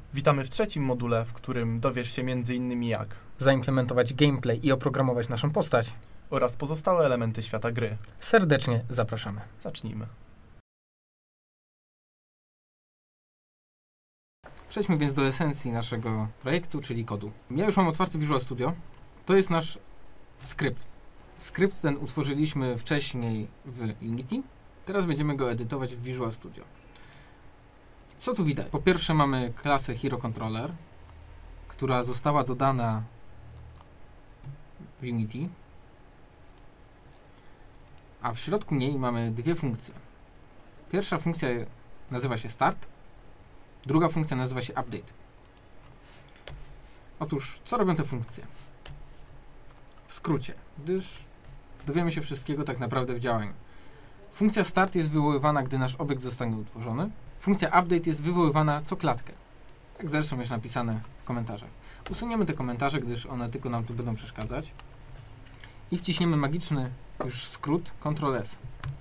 Witamy w trzecim module, w którym dowiesz się m.in. jak zaimplementować gameplay i oprogramować naszą postać oraz pozostałe elementy świata gry. Serdecznie zapraszamy. Zacznijmy. Przejdźmy więc do esencji naszego projektu, czyli kodu. Ja już mam otwarty Visual Studio. To jest nasz skrypt. Skrypt ten utworzyliśmy wcześniej w Unity. Teraz będziemy go edytować w Visual Studio. Co tu widać? Po pierwsze mamy klasę Hero Controller, która została dodana w Unity, a w środku niej mamy dwie funkcje. Pierwsza funkcja nazywa się Start, druga funkcja nazywa się Update. Otóż, co robią te funkcje? W skrócie, gdyż dowiemy się wszystkiego tak naprawdę w działaniu. Funkcja Start jest wywoływana, gdy nasz obiekt zostanie utworzony. Funkcja Update jest wywoływana co klatkę. Tak zresztą jest napisane w komentarzach. Usuniemy te komentarze, gdyż one tylko nam tu będą przeszkadzać. I wciśniemy magiczny już skrót Ctrl+S.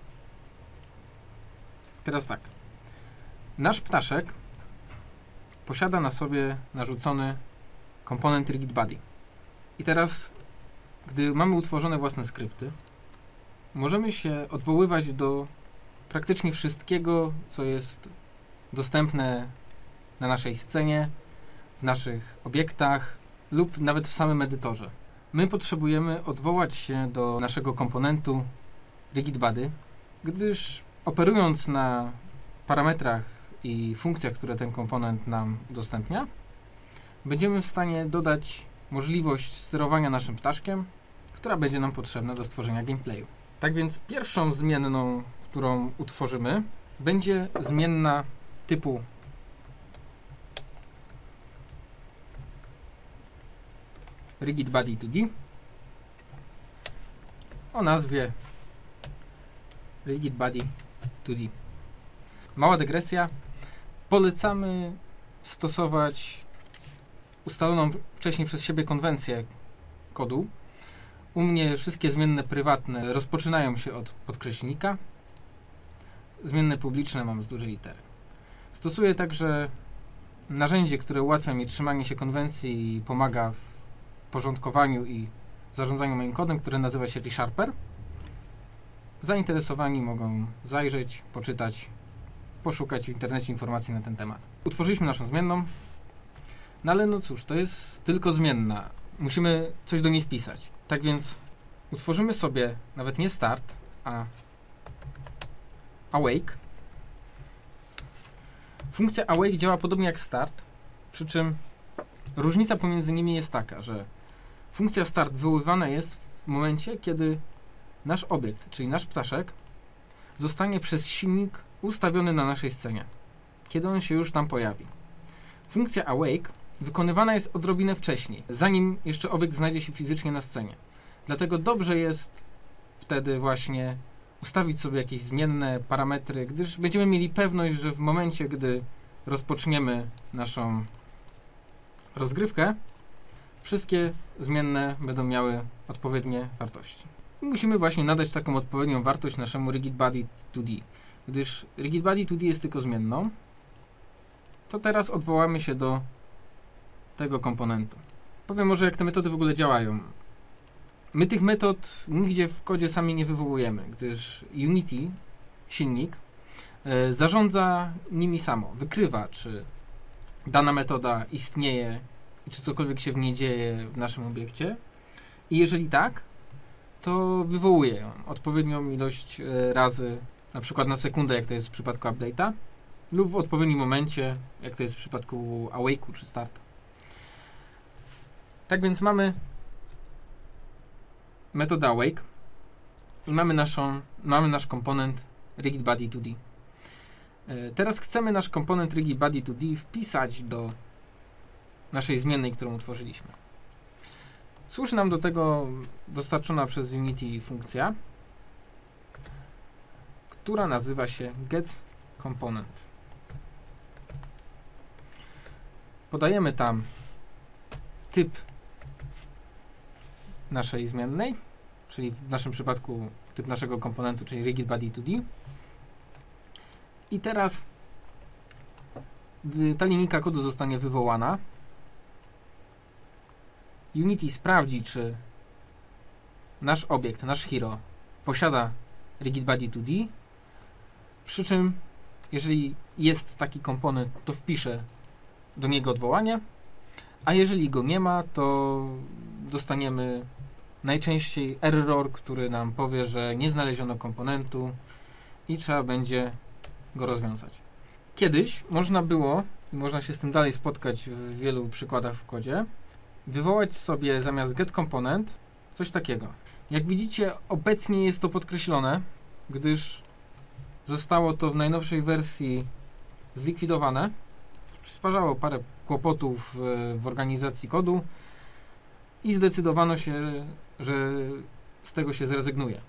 Teraz tak. Nasz ptaszek posiada na sobie narzucony komponent RigidBody. I teraz, gdy mamy utworzone własne skrypty, możemy się odwoływać do praktycznie wszystkiego, co jest dostępne na naszej scenie, w naszych obiektach lub nawet w samym edytorze. My potrzebujemy odwołać się do naszego komponentu RigidBody, gdyż operując na parametrach i funkcjach, które ten komponent nam udostępnia, będziemy w stanie dodać możliwość sterowania naszym ptaszkiem, która będzie nam potrzebna do stworzenia gameplayu. Tak więc pierwszą zmienną, którą utworzymy, będzie zmienna typu RigidBody2D o nazwie RigidBody2D. Mała dygresja. Polecamy stosować ustaloną wcześniej przez siebie konwencję kodu. U mnie wszystkie zmienne prywatne rozpoczynają się od podkreślnika. Zmienne publiczne mam z dużej litery. Stosuję także narzędzie, które ułatwia mi trzymanie się konwencji i pomaga w porządkowaniu i zarządzaniu moim kodem, które nazywa się ReSharper. Zainteresowani mogą zajrzeć, poczytać, poszukać w internecie informacji na ten temat. Utworzyliśmy naszą zmienną, no ale no cóż, to jest tylko zmienna. Musimy coś do niej wpisać. Tak więc utworzymy sobie nawet nie Start, a Awake. Funkcja Awake działa podobnie jak Start, przy czym różnica pomiędzy nimi jest taka, że funkcja Start wywoływana jest w momencie, kiedy nasz obiekt, czyli nasz ptaszek, zostanie przez silnik ustawiony na naszej scenie, kiedy on się już tam pojawi. Funkcja Awake wykonywana jest odrobinę wcześniej, zanim jeszcze obiekt znajdzie się fizycznie na scenie. Dlatego dobrze jest wtedy właśnie ustawić sobie jakieś zmienne parametry, gdyż będziemy mieli pewność, że w momencie, gdy rozpoczniemy naszą rozgrywkę, wszystkie zmienne będą miały odpowiednie wartości. I musimy właśnie nadać taką odpowiednią wartość naszemu RigidBody2D. Gdyż RigidBody2D jest tylko zmienną, to teraz odwołamy się do tego komponentu. Powiem może, jak te metody w ogóle działają. My tych metod nigdzie w kodzie sami nie wywołujemy, gdyż Unity, silnik, zarządza nimi samo. Wykrywa, czy dana metoda istnieje i czy cokolwiek się w niej dzieje w naszym obiekcie. I jeżeli tak, to wywołuje ją odpowiednią ilość razy, na przykład na sekundę, jak to jest w przypadku update'a, lub w odpowiednim momencie, jak to jest w przypadku awake'u czy startu. Tak więc mamy metodę awake i mamy nasz komponent RigidBody2D. Teraz chcemy nasz komponent RigidBody2D wpisać do naszej zmiennej, którą utworzyliśmy. Służy nam do tego dostarczona przez Unity funkcja, która nazywa się getComponent. Podajemy tam typ naszej zmiennej, czyli w naszym przypadku typ naszego komponentu, czyli RigidBody2D. I teraz Gdy ta linijka kodu zostanie wywołana, Unity sprawdzi, czy nasz obiekt, nasz hero posiada RigidBody 2D, przy czym jeżeli jest taki komponent, to wpisze do niego odwołanie, a jeżeli go nie ma, to dostaniemy najczęściej error, który nam powie, że nie znaleziono komponentu i trzeba będzie go rozwiązać. Kiedyś można było, i można się z tym dalej spotkać w wielu przykładach w kodzie, wywołać sobie zamiast getComponent coś takiego. Jak widzicie, obecnie jest to podkreślone, gdyż zostało to w najnowszej wersji zlikwidowane. Przysparzało parę kłopotów w organizacji kodu i zdecydowano się, że z tego się zrezygnuje.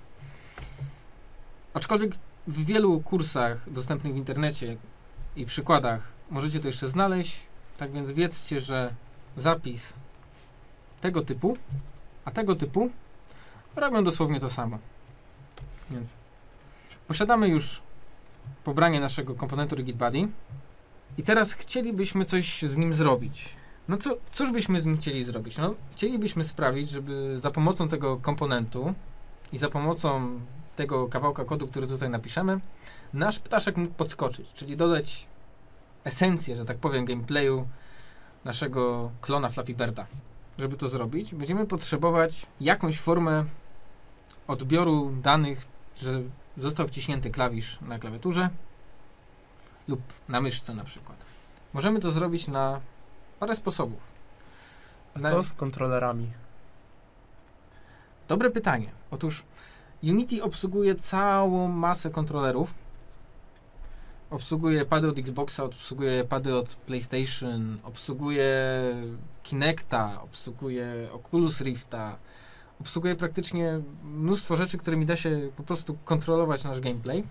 Aczkolwiek w wielu kursach dostępnych w internecie i przykładach możecie to jeszcze znaleźć, tak więc wiedzcie, że zapis tego typu, a tego typu robią dosłownie to samo. Więc posiadamy już pobranie naszego komponentu RigidBody i teraz chcielibyśmy coś z nim zrobić. No cóż byśmy z nim chcieli zrobić? No, chcielibyśmy sprawić, żeby za pomocą tego komponentu i za pomocą tego kawałka kodu, który tutaj napiszemy, nasz ptaszek mógł podskoczyć, czyli dodać esencję, że tak powiem, gameplayu naszego klona Flappy Birda. Żeby to zrobić, będziemy potrzebować jakąś formę odbioru danych, że został wciśnięty klawisz na klawiaturze lub na myszce na przykład. Możemy to zrobić na parę sposobów. A co z kontrolerami? Dobre pytanie. Otóż Unity obsługuje całą masę kontrolerów. Obsługuje pady od Xboxa, obsługuje pady od PlayStation, obsługuje Kinecta, obsługuje Oculus Rifta, obsługuje praktycznie mnóstwo rzeczy, którymi da się po prostu kontrolować nasz gameplay.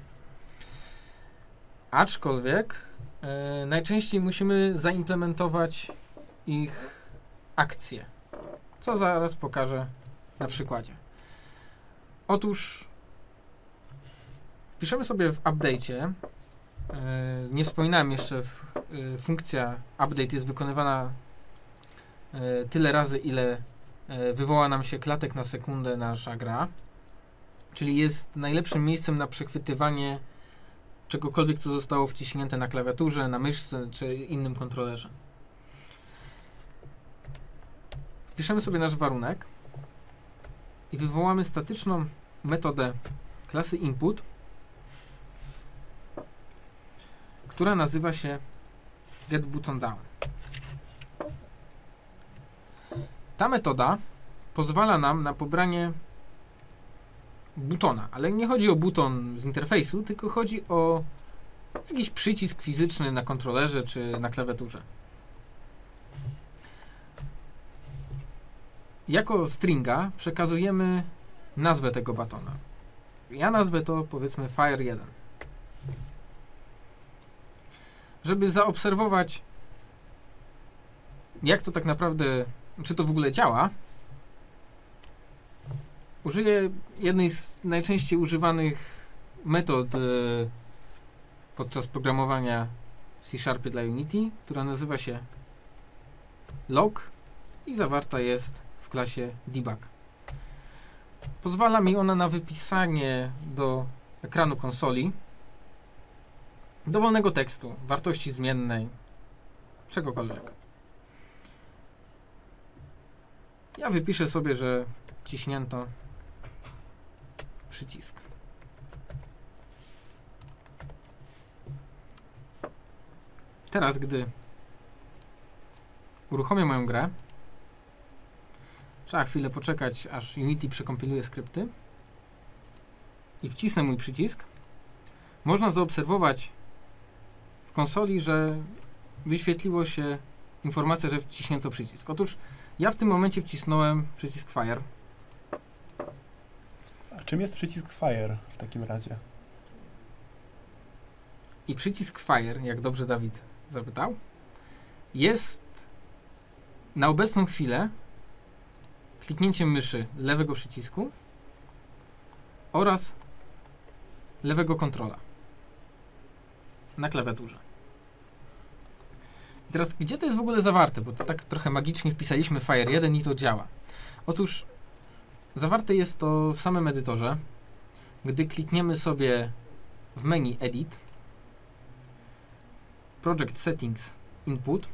Aczkolwiek najczęściej musimy zaimplementować ich akcje, co zaraz pokażę na przykładzie. Otóż wpiszemy sobie w update'cie, nie wspominałem jeszcze, funkcja update jest wykonywana tyle razy, ile wywoła nam się klatek na sekundę nasza gra, czyli jest najlepszym miejscem na przechwytywanie czegokolwiek, co zostało wciśnięte na klawiaturze, na myszce czy innym kontrolerze. Wpiszemy sobie nasz warunek i wywołamy statyczną metodę klasy input, która nazywa się getButtonDown. Ta metoda pozwala nam na pobranie butona, ale nie chodzi o buton z interfejsu, tylko chodzi o jakiś przycisk fizyczny na kontrolerze czy na klawiaturze. Jako stringa przekazujemy nazwę tego batona. Ja nazwę to, powiedzmy, Fire1. Żeby zaobserwować, jak to tak naprawdę, czy to w ogóle działa, użyję jednej z najczęściej używanych metod podczas programowania w C# dla Unity, która nazywa się log i zawarta jest w klasie debug. Pozwala mi ona na wypisanie do ekranu konsoli dowolnego tekstu, wartości zmiennej, czegokolwiek. Ja wypiszę sobie, że ciśnięto przycisk. Teraz, gdy uruchomię moją grę, trzeba chwilę poczekać, aż Unity przekompiluje skrypty i wcisnę mój przycisk. Można zaobserwować w konsoli, że wyświetliło się informacja, że wciśnięto przycisk. Otóż ja w tym momencie wcisnąłem przycisk Fire. A czym jest przycisk Fire w takim razie? I przycisk Fire, jak dobrze Dawid zapytał, jest na obecną chwilę kliknięciem myszy lewego przycisku oraz lewego kontrola na klawiaturze. I teraz, gdzie to jest w ogóle zawarte? Bo to tak trochę magicznie wpisaliśmy Fire 1 i to działa. Otóż zawarte jest to w samym edytorze. Gdy klikniemy sobie w menu Edit, Project Settings, Input,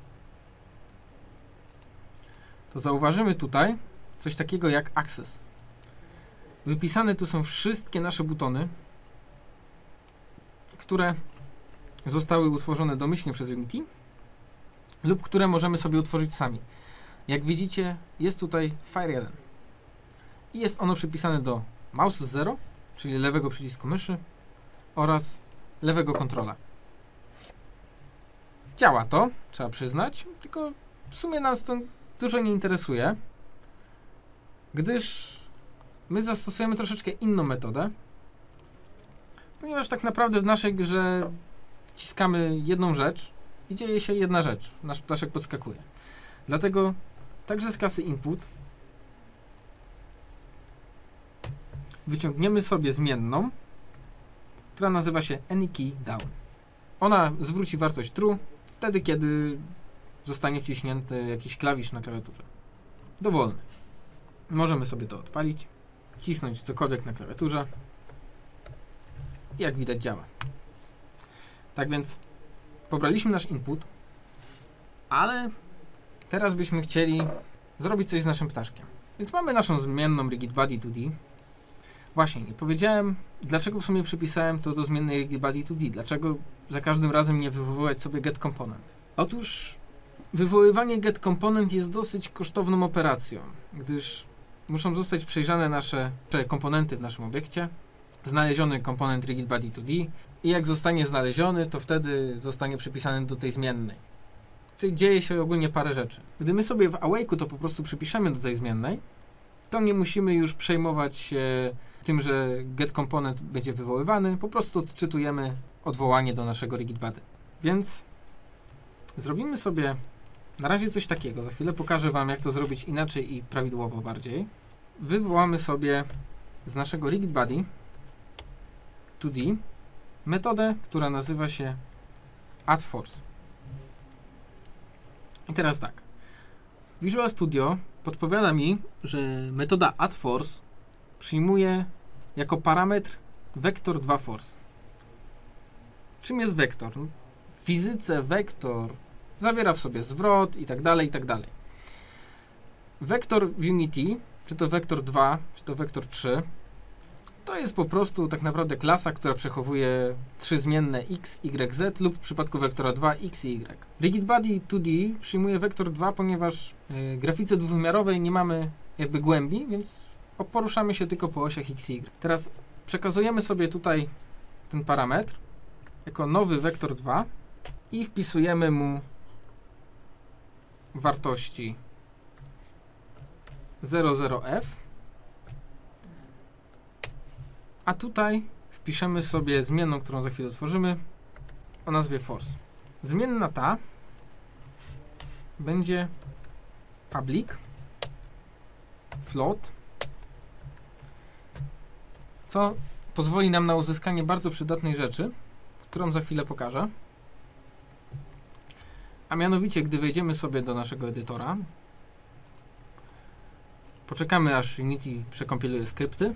to zauważymy tutaj coś takiego jak Access. Wypisane tu są wszystkie nasze butony, które zostały utworzone domyślnie przez Unity lub które możemy sobie utworzyć sami. Jak widzicie, jest tutaj Fire 1 i jest ono przypisane do Mouse 0, czyli lewego przycisku myszy oraz lewego kontrola. Działa to, trzeba przyznać, tylko w sumie nas to dużo nie interesuje, gdyż my zastosujemy troszeczkę inną metodę, ponieważ tak naprawdę w naszej grze wciskamy jedną rzecz i dzieje się jedna rzecz. Nasz ptaszek podskakuje. Dlatego także z klasy input wyciągniemy sobie zmienną, która nazywa się AnyKeyDown. Ona zwróci wartość true wtedy, kiedy zostanie wciśnięty jakiś klawisz na klawiaturze. Dowolny. Możemy sobie to odpalić, wcisnąć cokolwiek na klawiaturze i jak widać działa. Tak więc pobraliśmy nasz input, ale teraz byśmy chcieli zrobić coś z naszym ptaszkiem. Więc mamy naszą zmienną RigidBody2D. Właśnie, nie powiedziałem, dlaczego w sumie przypisałem to do zmiennej RigidBody2D. Dlaczego za każdym razem nie wywoływać sobie getComponent? Otóż wywoływanie getComponent jest dosyć kosztowną operacją, gdyż muszą zostać przejrzane nasze komponenty w naszym obiekcie, znaleziony komponent RigidBody2D i jak zostanie znaleziony, to wtedy zostanie przypisany do tej zmiennej. Czyli dzieje się ogólnie parę rzeczy. Gdy my sobie w Awake'u to po prostu przypiszemy do tej zmiennej, to nie musimy już przejmować się tym, że getComponent będzie wywoływany, po prostu odczytujemy odwołanie do naszego RigidBody. Więc zrobimy sobie na razie coś takiego. Za chwilę pokażę Wam, jak to zrobić inaczej i prawidłowo bardziej. Wywołamy sobie z naszego RigidBody2D metodę, która nazywa się addForce. I teraz tak. Visual Studio podpowiada mi, że metoda addForce przyjmuje jako parametr vector 2 force. Czym jest wektor? W fizyce wektor zawiera w sobie zwrot i tak dalej, i tak dalej. Wektor w Unity, czy to wektor 2, czy to wektor 3, to jest po prostu tak naprawdę klasa, która przechowuje trzy zmienne x, y, z lub w przypadku wektora 2 x i y. RigidBody2D przyjmuje wektor 2, ponieważ w grafice dwuwymiarowej nie mamy jakby głębi, więc poruszamy się tylko po osiach x i y. Teraz przekazujemy sobie tutaj ten parametr jako nowy wektor 2 i wpisujemy mu wartości 00f, a tutaj wpiszemy sobie zmienną, którą za chwilę otworzymy, o nazwie force. Zmienna ta będzie public float, co pozwoli nam na uzyskanie bardzo przydatnej rzeczy, którą za chwilę pokażę. A mianowicie, gdy wejdziemy sobie do naszego edytora, poczekamy aż Unity przekompiluje skrypty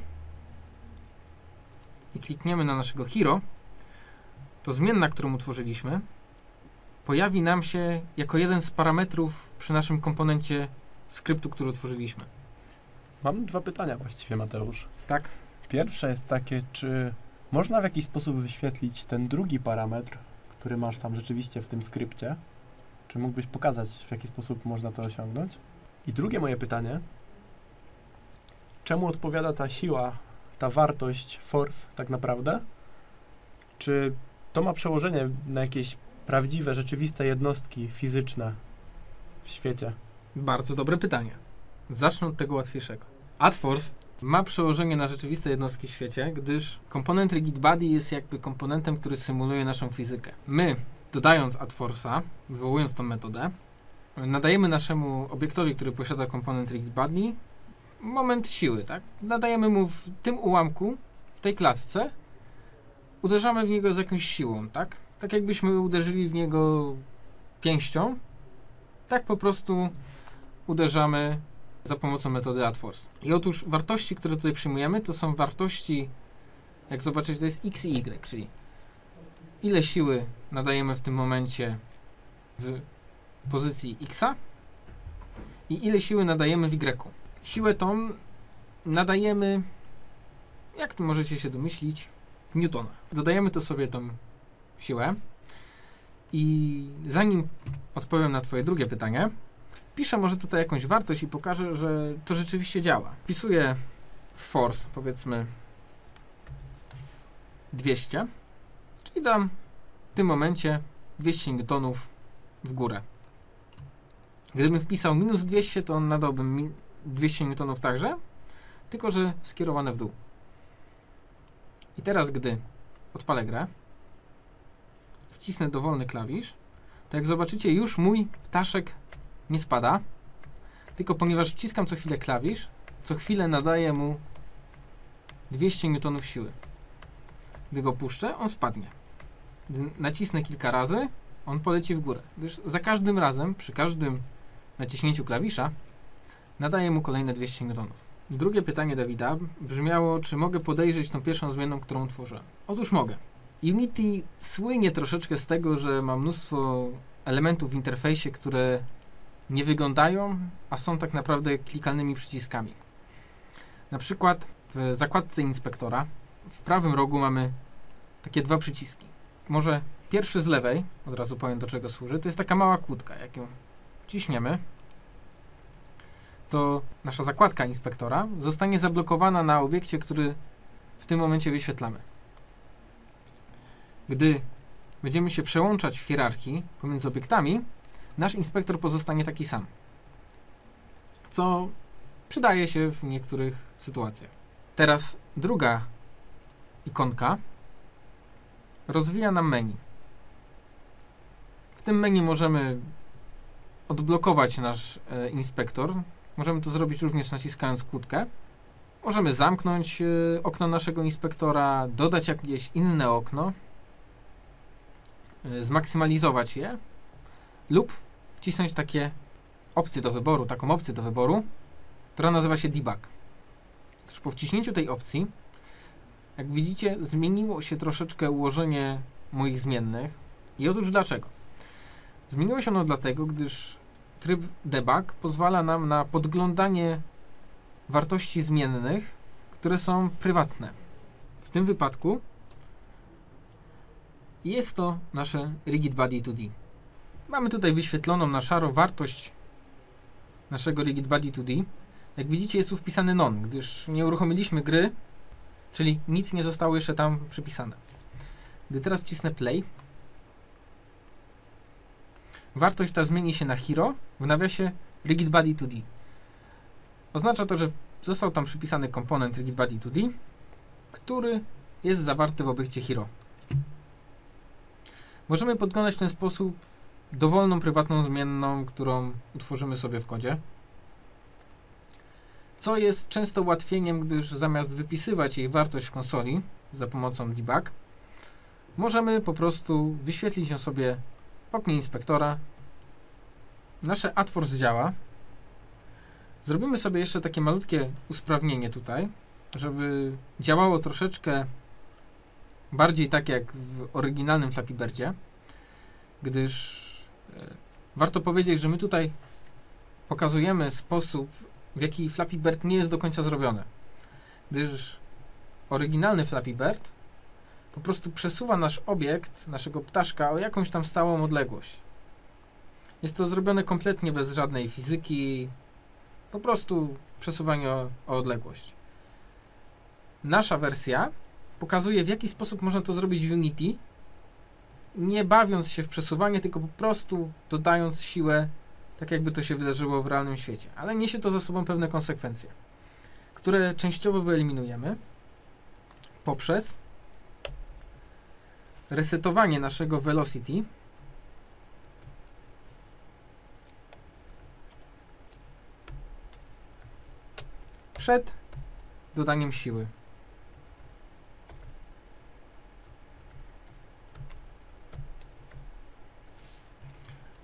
i klikniemy na naszego hero, to zmienna, którą utworzyliśmy, pojawi nam się jako jeden z parametrów przy naszym komponencie skryptu, który utworzyliśmy. Mam dwa pytania właściwie, Mateusz. Tak. Pierwsze jest takie, czy można w jakiś sposób wyświetlić ten drugi parametr, który masz tam rzeczywiście w tym skrypcie? Czy mógłbyś pokazać, w jaki sposób można to osiągnąć? I drugie moje pytanie, czemu odpowiada ta siła, ta wartość force tak naprawdę? Czy to ma przełożenie na jakieś prawdziwe, rzeczywiste jednostki fizyczne w świecie? Bardzo dobre pytanie. Zacznę od tego łatwiejszego. addForce ma przełożenie na rzeczywiste jednostki w świecie, gdyż komponent RigidBody jest jakby komponentem, który symuluje naszą fizykę. My, dodając addForce'a, wywołując tą metodę, nadajemy naszemu obiektowi, który posiada komponent RigidBody, moment siły, tak? Nadajemy mu w tym ułamku, w tej klatce, uderzamy w niego z jakąś siłą, tak? Tak jakbyśmy uderzyli w niego pięścią, tak po prostu uderzamy za pomocą metody AddForce. I otóż wartości, które tutaj przyjmujemy, to są wartości, jak zobaczycie, to jest x i y, czyli ile siły nadajemy w tym momencie w pozycji x i ile siły nadajemy w y. Siłę tą nadajemy, jak tu możecie się domyślić, w newtonach. Dodajemy to sobie tą siłę i zanim odpowiem na twoje drugie pytanie, wpiszę może tutaj jakąś wartość i pokażę, że to rzeczywiście działa. Wpisuję force, powiedzmy 200, czyli dam w tym momencie 200 newtonów w górę. Gdybym wpisał minus 200, to on nadałbym 200 newtonów także, tylko że skierowane w dół. I teraz, gdy odpalę grę, wcisnę dowolny klawisz, to jak zobaczycie, już mój ptaszek nie spada, tylko ponieważ wciskam co chwilę klawisz, co chwilę nadaję mu 200 newtonów siły. Gdy go puszczę, on spadnie. Gdy nacisnę kilka razy, on poleci w górę. Gdyż za każdym razem, przy każdym naciśnięciu klawisza, nadaję mu kolejne 200 newtonów. Drugie pytanie Dawida brzmiało, czy mogę podejrzeć tą pierwszą zmienną, którą tworzyłem. Otóż mogę. Unity słynie troszeczkę z tego, że ma mnóstwo elementów w interfejsie, które nie wyglądają, a są tak naprawdę klikalnymi przyciskami. Na przykład w zakładce inspektora w prawym rogu mamy takie dwa przyciski. Może pierwszy z lewej, od razu powiem, do czego służy, to jest taka mała kłódka. Jak ją wciśniemy, to nasza zakładka inspektora zostanie zablokowana na obiekcie, który w tym momencie wyświetlamy. Gdy będziemy się przełączać w hierarchii pomiędzy obiektami, nasz inspektor pozostanie taki sam. Co przydaje się w niektórych sytuacjach. Teraz druga ikonka rozwija nam menu. W tym menu możemy odblokować nasz inspektor. Możemy to zrobić również naciskając kłódkę. Możemy zamknąć okno naszego inspektora, dodać jakieś inne okno, zmaksymalizować je lub wcisnąć taką opcję do wyboru, która nazywa się debug. Otóż po wciśnięciu tej opcji, jak widzicie, zmieniło się troszeczkę ułożenie moich zmiennych. I otóż dlaczego? Zmieniło się ono dlatego, gdyż tryb debug pozwala nam na podglądanie wartości zmiennych, które są prywatne. W tym wypadku jest to nasze RigidBody 2D. Mamy tutaj wyświetloną na szaro wartość naszego RigidBody 2D. Jak widzicie, jest tu wpisany none, gdyż nie uruchomiliśmy gry, czyli nic nie zostało jeszcze tam przypisane. Gdy teraz wcisnę play, wartość ta zmieni się na hero w nawiasie RigidBody 2D. Oznacza to, że został tam przypisany komponent RigidBody 2D, który jest zawarty w obiekcie hero. Możemy podglądać w ten sposób dowolną, prywatną zmienną, którą utworzymy sobie w kodzie, co jest często ułatwieniem, gdyż zamiast wypisywać jej wartość w konsoli za pomocą debug, możemy po prostu wyświetlić ją sobie w oknie inspektora. Nasze AddForce działa. Zrobimy sobie jeszcze takie malutkie usprawnienie tutaj, żeby działało troszeczkę bardziej tak jak w oryginalnym Flappy Birdzie, gdyż warto powiedzieć, że my tutaj pokazujemy sposób, w jaki Flappy Bird nie jest do końca zrobione. Gdyż oryginalny Flappy Bird po prostu przesuwa nasz obiekt, naszego ptaszka o jakąś tam stałą odległość. Jest to zrobione kompletnie bez żadnej fizyki, po prostu przesuwanie o odległość. Nasza wersja pokazuje, w jaki sposób można to zrobić w Unity, nie bawiąc się w przesuwanie, tylko po prostu dodając siłę, tak jakby to się wydarzyło w realnym świecie. Ale niesie to za sobą pewne konsekwencje, które częściowo wyeliminujemy poprzez resetowanie naszego velocity przed dodaniem siły.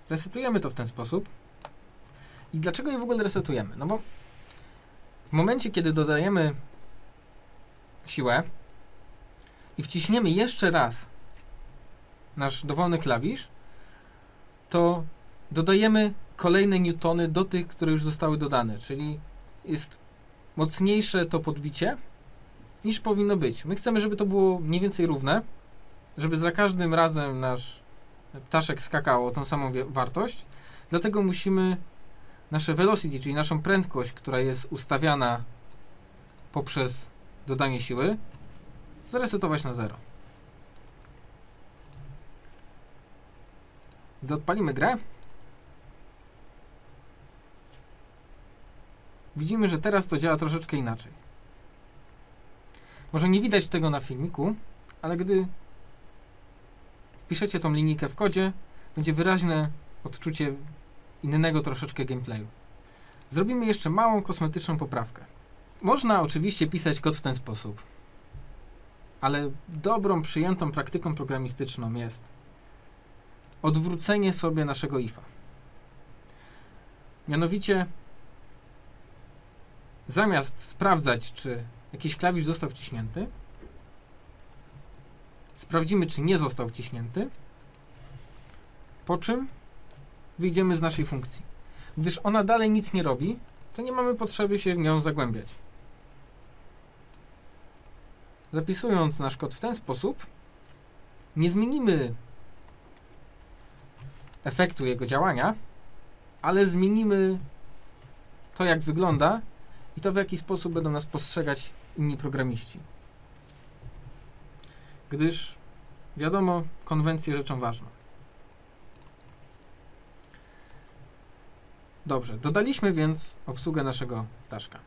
Resetujemy to w ten sposób. I dlaczego je w ogóle resetujemy? No bo w momencie, kiedy dodajemy siłę i wciśniemy jeszcze raz nasz dowolny klawisz, to dodajemy kolejne newtony do tych, które już zostały dodane, czyli jest mocniejsze to podbicie niż powinno być. My chcemy, żeby to było mniej więcej równe, żeby za każdym razem nasz ptaszek skakał o tą samą wartość, dlatego musimy nasze velocity, czyli naszą prędkość, która jest ustawiana poprzez dodanie siły, zresetować na 0. Gdy odpalimy grę, widzimy, że teraz to działa troszeczkę inaczej. Może nie widać tego na filmiku, ale gdy wpiszecie tą linijkę w kodzie, będzie wyraźne odczucie innego troszeczkę gameplayu. Zrobimy jeszcze małą kosmetyczną poprawkę. Można oczywiście pisać kod w ten sposób, ale dobrą, przyjętą praktyką programistyczną jest odwrócenie sobie naszego ifa. Mianowicie zamiast sprawdzać, czy jakiś klawisz został wciśnięty, sprawdzimy, czy nie został wciśnięty, po czym wyjdziemy z naszej funkcji. Gdyż ona dalej nic nie robi, to nie mamy potrzeby się w nią zagłębiać. Zapisując nasz kod w ten sposób, nie zmienimy efektu jego działania, ale zmienimy to, jak wygląda i to, w jaki sposób będą nas postrzegać inni programiści. Gdyż, wiadomo, konwencje rzeczą ważną. Dobrze, dodaliśmy więc obsługę naszego ptaszka.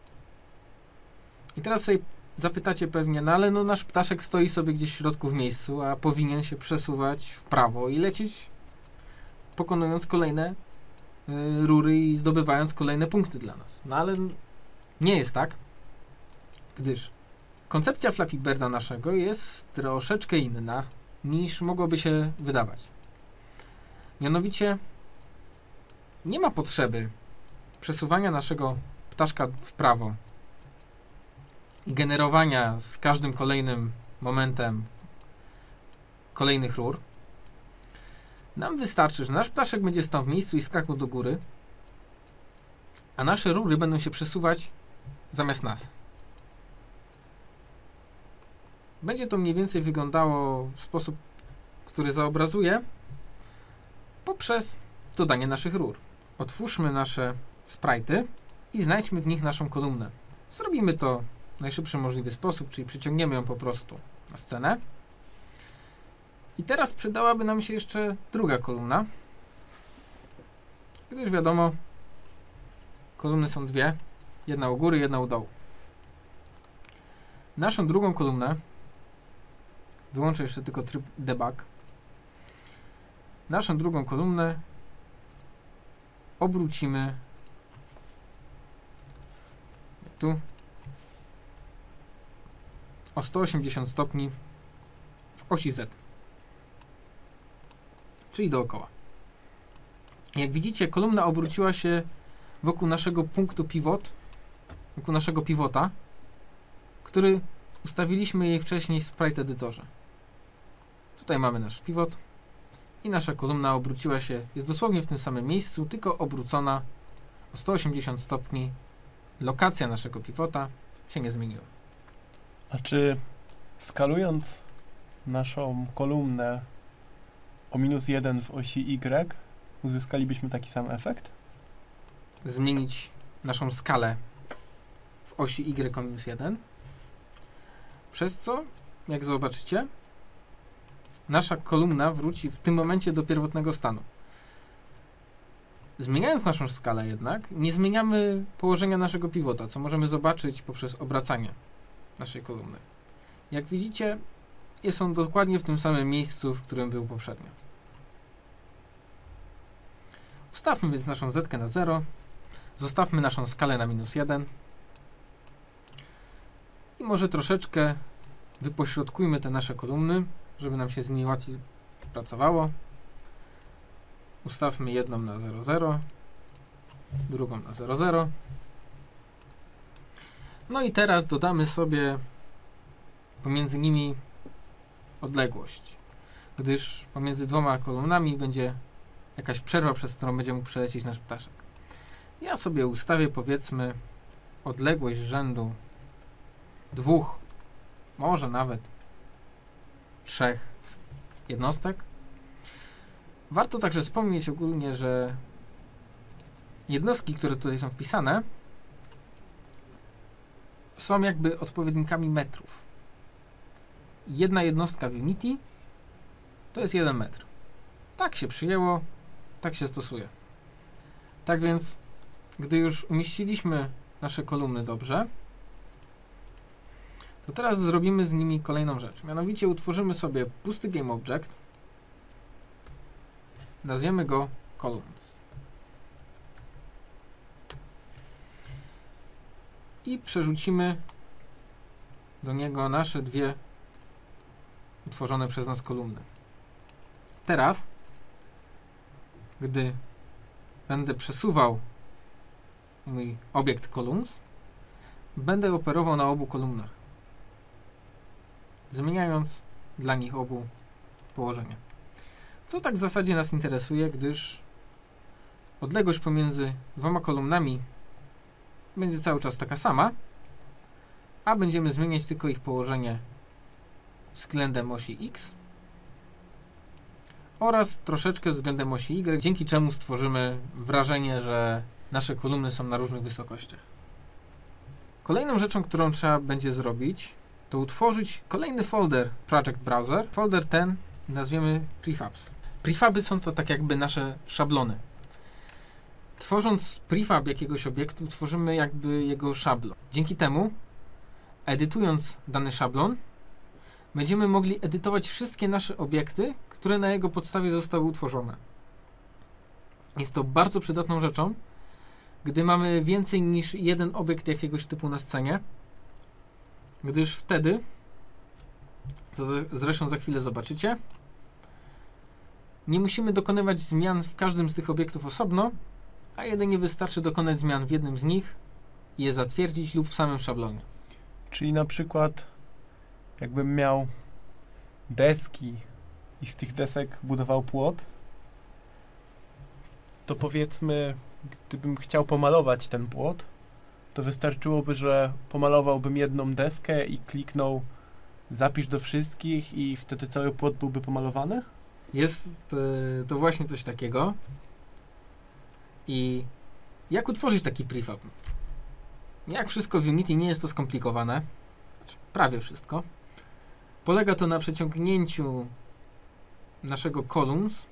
I teraz sobie zapytacie pewnie, no ale no nasz ptaszek stoi sobie gdzieś w środku w miejscu, a powinien się przesuwać w prawo i lecieć, pokonując kolejne rury i zdobywając kolejne punkty dla nas. No ale nie jest tak, gdyż koncepcja Flappy Birda naszego jest troszeczkę inna niż mogłoby się wydawać. Mianowicie nie ma potrzeby przesuwania naszego ptaszka w prawo i generowania z każdym kolejnym momentem kolejnych rur. Nam wystarczy, że nasz ptaszek będzie stał w miejscu i skakał do góry, a nasze rury będą się przesuwać zamiast nas. Będzie to mniej więcej wyglądało w sposób, który zaobrazuję poprzez dodanie naszych rur. Otwórzmy nasze sprite'y i znajdźmy w nich naszą kolumnę. Zrobimy to w najszybszy możliwy sposób, czyli przyciągniemy ją po prostu na scenę. I teraz przydałaby nam się jeszcze druga kolumna, gdyż wiadomo, kolumny są dwie, jedna u góry, jedna u dołu. Naszą drugą kolumnę, wyłączę jeszcze tylko tryb debug, naszą drugą kolumnę obrócimy tu o 180 stopni w osi Z, czyli dookoła. Jak widzicie, kolumna obróciła się wokół naszego punktu pivot, wokół naszego pivota, który ustawiliśmy jej wcześniej w sprite edytorze. Tutaj mamy nasz pivot i nasza kolumna obróciła się, jest dosłownie w tym samym miejscu, tylko obrócona o 180 stopni. Lokacja naszego pivota się nie zmieniła. A czy skalując naszą kolumnę o -1 w osi Y, uzyskalibyśmy taki sam efekt? Zmienić naszą skalę w osi Y o -1, przez co, jak zobaczycie, nasza kolumna wróci w tym momencie do pierwotnego stanu. Zmieniając naszą skalę jednak, nie zmieniamy położenia naszego pivota, co możemy zobaczyć poprzez obracanie naszej kolumny. Jak widzicie, jest on dokładnie w tym samym miejscu, w którym był poprzednio. Ustawmy więc naszą zetkę na 0, zostawmy naszą skalę na -1 i może troszeczkę wypośrodkujmy te nasze kolumny, żeby nam się z nimi łatwiej pracowało. ustawmy jedną na 0, 0, drugą na 0, 0. No i teraz dodamy sobie pomiędzy nimi odległość, gdyż pomiędzy dwoma kolumnami będzie jakaś przerwa, przez którą będzie mógł przelecieć nasz ptaszek. Ja sobie ustawię, powiedzmy, odległość rzędu 2, może nawet 3 jednostek. Warto także wspomnieć ogólnie, że jednostki, które tutaj są wpisane, są jakby odpowiednikami metrów. Jedna jednostka w Unity to jest 1 metr. Tak się przyjęło, tak się stosuje. Tak więc, gdy już umieściliśmy nasze kolumny dobrze, to teraz zrobimy z nimi kolejną rzecz. Mianowicie utworzymy sobie pusty GameObject, nazwiemy go columns. I przerzucimy do niego nasze dwie utworzone przez nas kolumny. Teraz, gdy będę przesuwał mój obiekt columns, będę operował na obu kolumnach, zmieniając dla nich obu położenie. Co tak w zasadzie nas interesuje, gdyż odległość pomiędzy dwoma kolumnami będzie cały czas taka sama, a będziemy zmieniać tylko ich położenie względem osi X oraz troszeczkę względem osi Y, dzięki czemu stworzymy wrażenie, że nasze kolumny są na różnych wysokościach. Kolejną rzeczą, którą trzeba będzie zrobić, to utworzyć kolejny folder Project Browser. Folder ten nazwiemy prefabs. Prefaby są to tak jakby nasze szablony. Tworząc prefab jakiegoś obiektu, tworzymy jakby jego szablon. Dzięki temu, edytując dany szablon, będziemy mogli edytować wszystkie nasze obiekty, które na jego podstawie zostały utworzone. Jest to bardzo przydatną rzeczą, gdy mamy więcej niż jeden obiekt jakiegoś typu na scenie, gdyż wtedy, co zresztą za chwilę zobaczycie, nie musimy dokonywać zmian w każdym z tych obiektów osobno, a jedynie wystarczy dokonać zmian w jednym z nich i je zatwierdzić lub w samym szablonie. Czyli na przykład jakbym miał deski i z tych desek budował płot, to powiedzmy, gdybym chciał pomalować ten płot, to wystarczyłoby, że pomalowałbym jedną deskę i kliknął zapisz do wszystkich i wtedy cały płot byłby pomalowany? Jest to właśnie coś takiego. I jak utworzyć taki prefab? Jak wszystko w Unity nie jest to skomplikowane, znaczy prawie wszystko. Polega to na przeciągnięciu naszego columns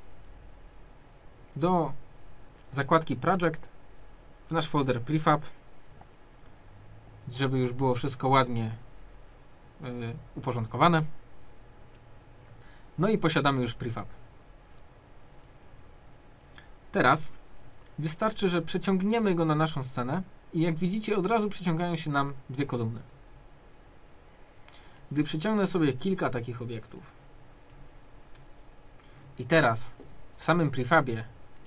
do zakładki Project w nasz folder prefab, żeby już było wszystko ładnie uporządkowane. No i posiadamy już prefab. Teraz wystarczy, że przeciągniemy go na naszą scenę i jak widzicie, od razu przeciągają się nam dwie kolumny. Gdy przeciągnę sobie kilka takich obiektów i teraz w samym prefabie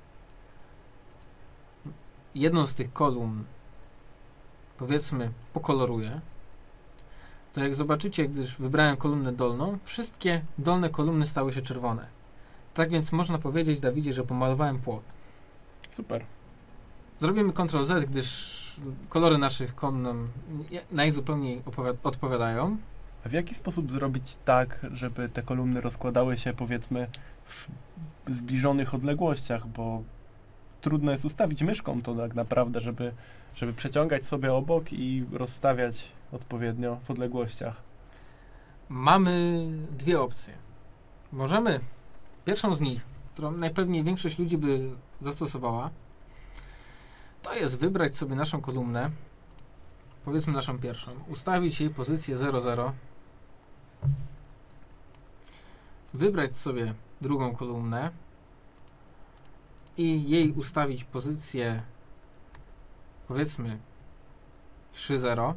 jedną z tych kolumn, powiedzmy, pokoloruję, to jak zobaczycie, gdyż wybrałem kolumnę dolną, wszystkie dolne kolumny stały się czerwone. Tak więc można powiedzieć, Dawidzie, że pomalowałem płot. Super. Zrobimy Ctrl+Z, gdyż kolory naszych kolumn nam najzupełniej odpowiadają. A w jaki sposób zrobić tak, żeby te kolumny rozkładały się, powiedzmy, w zbliżonych odległościach, bo trudno jest ustawić myszką to tak naprawdę, żeby przeciągać sobie obok i rozstawiać odpowiednio w odległościach. Mamy dwie opcje. Możemy, pierwszą z nich, którą najpewniej większość ludzi by zastosowała, to jest wybrać sobie naszą kolumnę, powiedzmy naszą pierwszą, ustawić jej pozycję 0,0, wybrać sobie drugą kolumnę i jej ustawić pozycję, powiedzmy 3,0.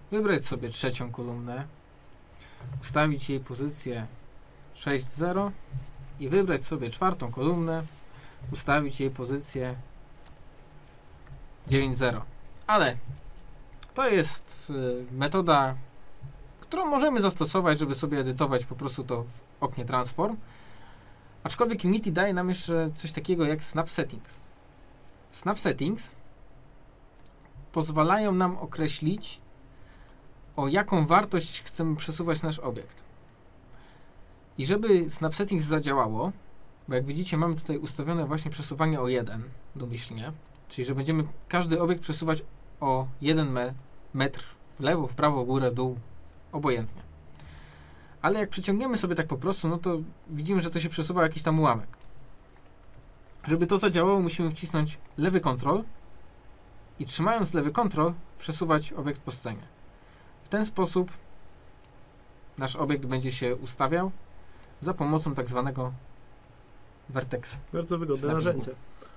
wybrać sobie trzecią kolumnę, ustawić jej pozycję 6,0 i wybrać sobie czwartą kolumnę, ustawić jej pozycję 9,0. Ale to jest metoda, którą możemy zastosować, żeby sobie edytować po prostu to w oknie Transform. Aczkolwiek Unity daje nam jeszcze coś takiego jak Snap Settings. Snap Settings pozwalają nam określić, o jaką wartość chcemy przesuwać nasz obiekt. I żeby Snap Settings zadziałało, bo jak widzicie mamy tutaj ustawione właśnie przesuwanie o 1 domyślnie, czyli że będziemy każdy obiekt przesuwać o 1 metr w lewo, w prawo, w górę, dół, obojętnie. Ale jak przyciągniemy sobie tak po prostu, no to widzimy, że to się przesuwa jakiś tam ułamek. Żeby to zadziałało, musimy wcisnąć lewy kontrol i trzymając lewy kontrol przesuwać obiekt po scenie. W ten sposób nasz obiekt będzie się ustawiał za pomocą tak zwanego vertex. Bardzo wygodne snappingu. narzędzie.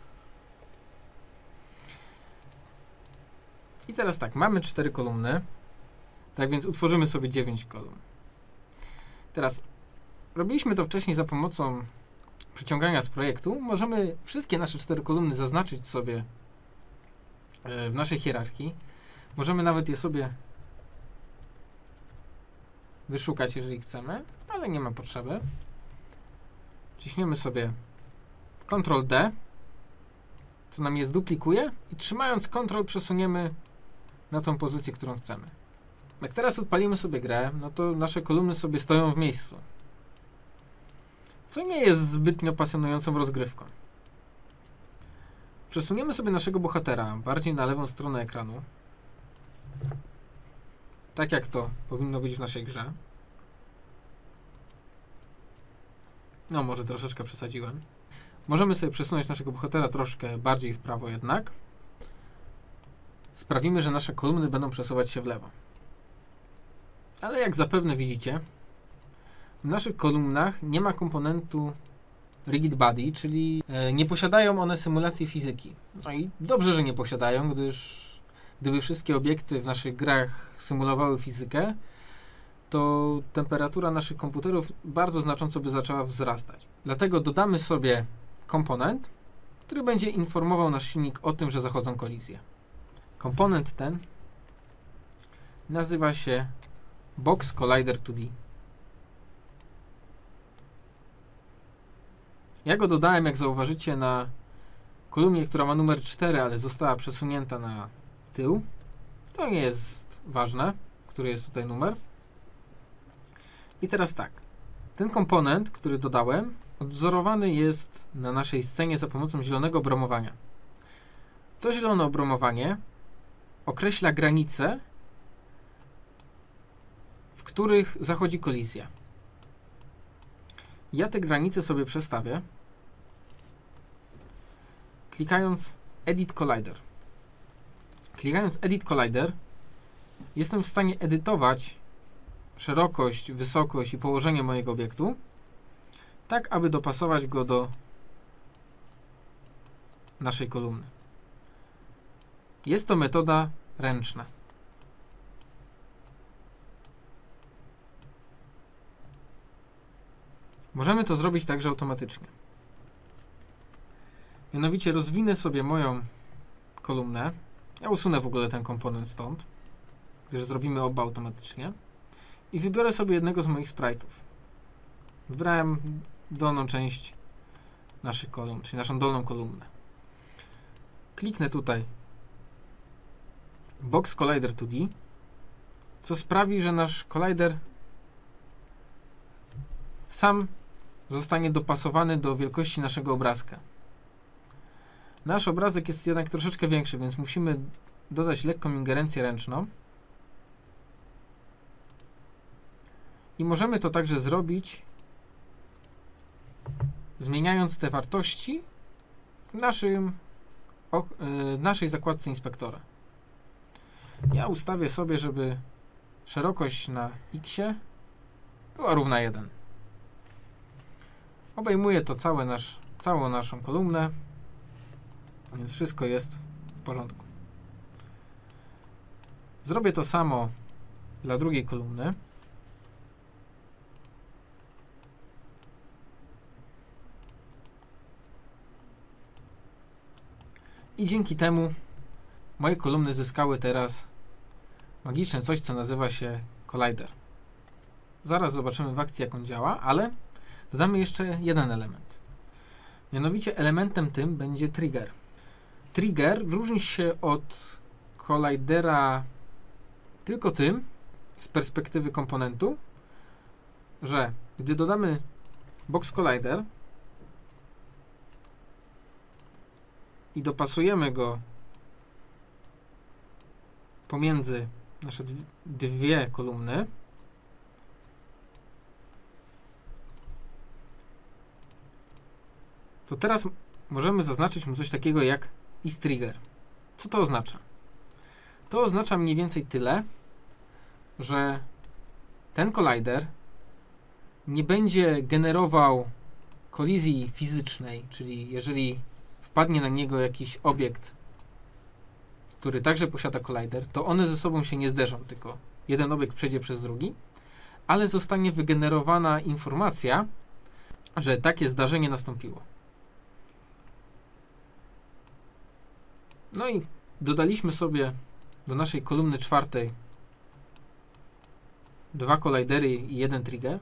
I teraz tak, mamy 4 kolumny, tak więc utworzymy sobie 9 kolumn. Teraz robiliśmy to wcześniej za pomocą przyciągania z projektu. Możemy wszystkie nasze 4 kolumny zaznaczyć sobie w naszej hierarchii. Możemy nawet je sobie wyszukać, jeżeli chcemy, ale nie ma potrzeby. Ciśniemy sobie Ctrl-D, co nam je zduplikuje i trzymając Ctrl przesuniemy na tą pozycję, którą chcemy. Jak teraz odpalimy sobie grę, no to nasze kolumny sobie stoją w miejscu. Co nie jest zbytnio pasjonującą rozgrywką. Przesuniemy sobie naszego bohatera bardziej na lewą stronę ekranu. Tak jak to powinno być w naszej grze. No, może troszeczkę przesadziłem. Możemy sobie przesunąć naszego bohatera troszkę bardziej w prawo jednak. Sprawimy, że nasze kolumny będą przesuwać się w lewo. Ale jak zapewne widzicie, w naszych kolumnach nie ma komponentu Rigid Body, czyli nie posiadają one symulacji fizyki. No i dobrze, że nie posiadają, gdyż gdyby wszystkie obiekty w naszych grach symulowały fizykę, to temperatura naszych komputerów bardzo znacząco by zaczęła wzrastać. Dlatego dodamy sobie komponent, który będzie informował nasz silnik o tym, że zachodzą kolizje. Komponent ten nazywa się Box Collider 2D. Ja go dodałem, jak zauważycie, na kolumnie, która ma numer 4, ale została przesunięta na tył. To nie jest ważne, który jest tutaj numer. I teraz tak. Ten komponent, który dodałem, odwzorowany jest na naszej scenie za pomocą zielonego obromowania. To zielone obromowanie określa granice, w których zachodzi kolizja. Ja te granice sobie przestawię, klikając Edit Collider. Klikając Edit Collider jestem w stanie edytować szerokość, wysokość i położenie mojego obiektu, tak aby dopasować go do naszej kolumny. Jest to metoda ręczna. Możemy to zrobić także automatycznie. Mianowicie rozwinę sobie moją kolumnę. Ja usunę w ogóle ten komponent stąd, gdyż zrobimy oba automatycznie. I wybiorę sobie jednego z moich sprite'ów. Wybrałem dolną część naszych kolumn, czyli naszą dolną kolumnę. Kliknę tutaj Box Collider 2D, co sprawi, że nasz collider sam zostanie dopasowany do wielkości naszego obrazka. Nasz obrazek jest jednak troszeczkę większy, więc musimy dodać lekką ingerencję ręczną. I możemy to także zrobić, zmieniając te wartości w naszej zakładce inspektora. Ja ustawię sobie, żeby szerokość na X była równa 1. Obejmuje to całą naszą kolumnę, więc wszystko jest w porządku. Zrobię to samo dla drugiej kolumny. I dzięki temu moje kolumny zyskały teraz magiczne coś, co nazywa się collider. Zaraz zobaczymy w akcji, jak on działa, ale dodamy jeszcze jeden element. Mianowicie elementem tym będzie trigger. Trigger różni się od collidera tylko tym, z perspektywy komponentu, że gdy dodamy box collider i dopasujemy go pomiędzy nasze dwie kolumny, to teraz możemy zaznaczyć mu coś takiego jak isTrigger. Co to oznacza? To oznacza mniej więcej tyle, że ten collider nie będzie generował kolizji fizycznej, czyli jeżeli wpadnie na niego jakiś obiekt, który także posiada collider, to one ze sobą się nie zderzą, tylko jeden obiekt przejdzie przez drugi, ale zostanie wygenerowana informacja, że takie zdarzenie nastąpiło. No i dodaliśmy sobie do naszej kolumny czwartej 2 collidery i 1 trigger.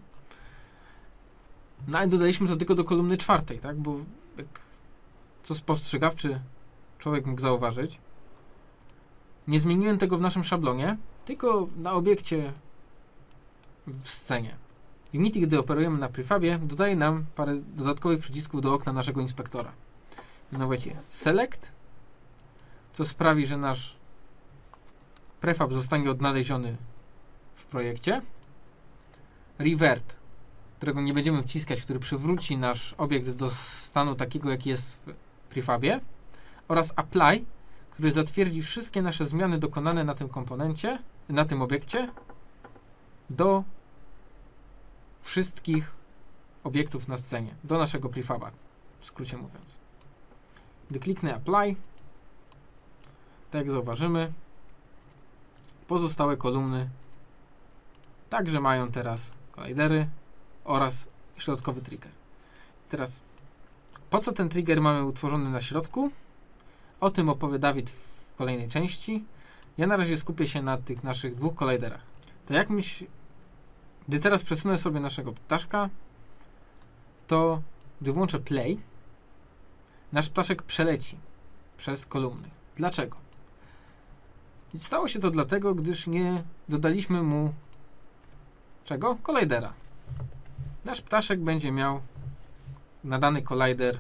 No ale dodaliśmy to tylko do kolumny czwartej, tak? Bo jak co spostrzegawczy człowiek mógł zauważyć, nie zmieniłem tego w naszym szablonie, tylko na obiekcie w scenie. Unity, gdy operujemy na prefabie, dodaje nam parę dodatkowych przycisków do okna naszego inspektora. Mianowicie select, co sprawi, że nasz prefab zostanie odnaleziony w projekcie. Revert, którego nie będziemy wciskać, który przywróci nasz obiekt do stanu takiego, jaki jest w prefabie. Oraz apply, który zatwierdzi wszystkie nasze zmiany dokonane na tym komponencie, na tym obiekcie do wszystkich obiektów na scenie, do naszego prefaba, w skrócie mówiąc. Gdy kliknę apply, tak jak zauważymy, pozostałe kolumny także mają teraz collidery oraz środkowy trigger. Teraz, po co ten trigger mamy utworzony na środku? O tym opowie Dawid w kolejnej części. Ja na razie skupię się na tych naszych 2 colliderach. To jak gdy teraz przesunę sobie naszego ptaszka, to gdy włączę play, nasz ptaszek przeleci przez kolumny. Dlaczego? I stało się to dlatego, gdyż nie dodaliśmy mu czego? Collidera. Nasz ptaszek będzie miał nadany collider